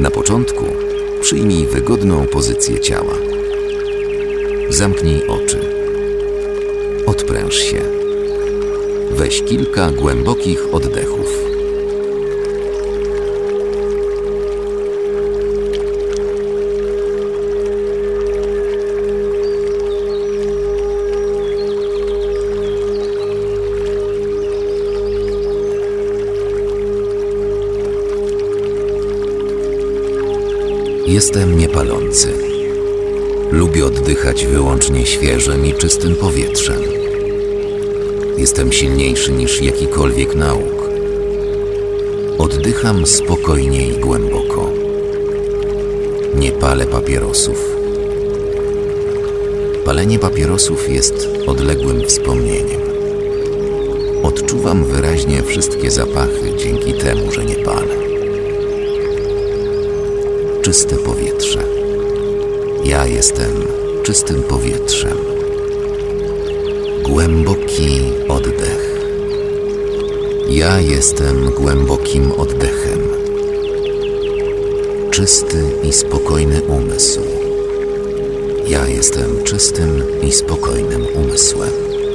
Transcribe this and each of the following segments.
Na początku przyjmij wygodną pozycję ciała. Zamknij oczy. Odpręż się. Weź kilka głębokich oddechów. Jestem niepalący. Lubię oddychać wyłącznie świeżym i czystym powietrzem. Jestem silniejszy niż jakikolwiek nauk. Oddycham spokojnie i głęboko. Nie palę papierosów. Palenie papierosów jest odległym wspomnieniem. Odczuwam wyraźnie wszystkie zapachy dzięki temu, że nie palę. Czyste powietrze. Ja jestem czystym powietrzem. Głęboki oddech. Ja jestem głębokim oddechem. Czysty i spokojny umysł. Ja jestem czystym i spokojnym umysłem.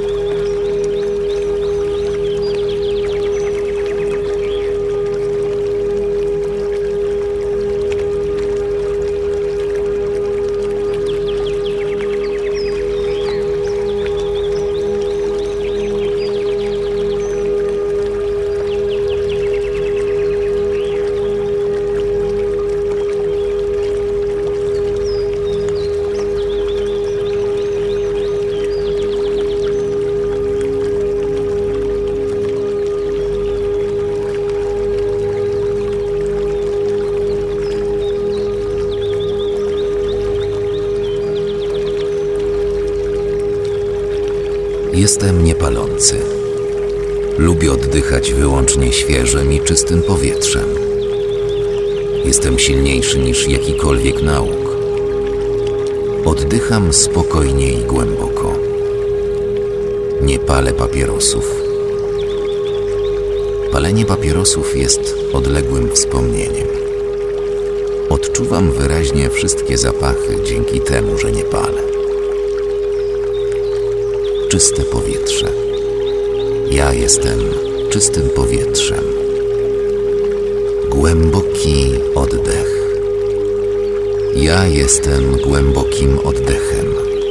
Jestem niepalący. Lubię oddychać wyłącznie świeżym i czystym powietrzem. Jestem silniejszy niż jakikolwiek nauk. Oddycham spokojnie i głęboko. Nie palę papierosów. Palenie papierosów jest odległym wspomnieniem. Odczuwam wyraźnie wszystkie zapachy dzięki temu, że nie palę. Czyste powietrze. Ja jestem czystym powietrzem. Głęboki oddech. Ja jestem głębokim oddechem.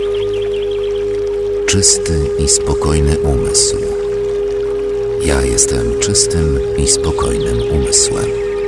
Czysty i spokojny umysł. Ja jestem czystym i spokojnym umysłem.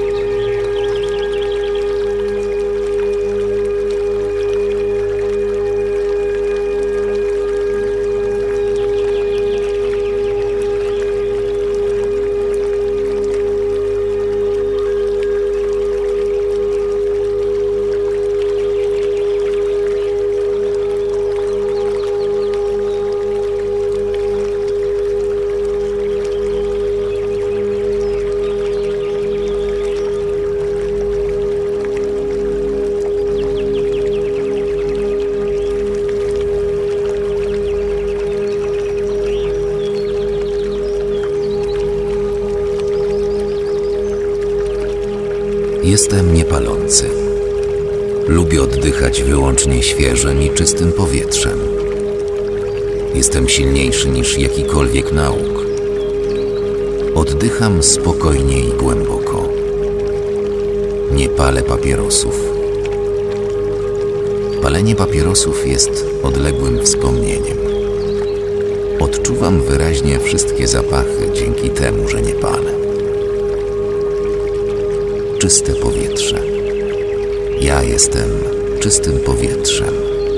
Jestem niepalący. Lubię oddychać wyłącznie świeżym i czystym powietrzem. Jestem silniejszy niż jakikolwiek nauk. Oddycham spokojnie i głęboko. Nie palę papierosów. Palenie papierosów jest odległym wspomnieniem. Odczuwam wyraźnie wszystkie zapachy dzięki temu, że nie palę. Czyste powietrze. Ja jestem czystym powietrzem.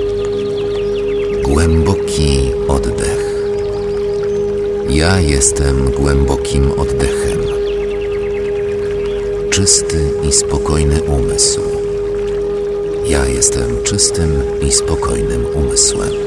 Głęboki oddech. Ja jestem głębokim oddechem. Czysty i spokojny umysł. Ja jestem czystym i spokojnym umysłem.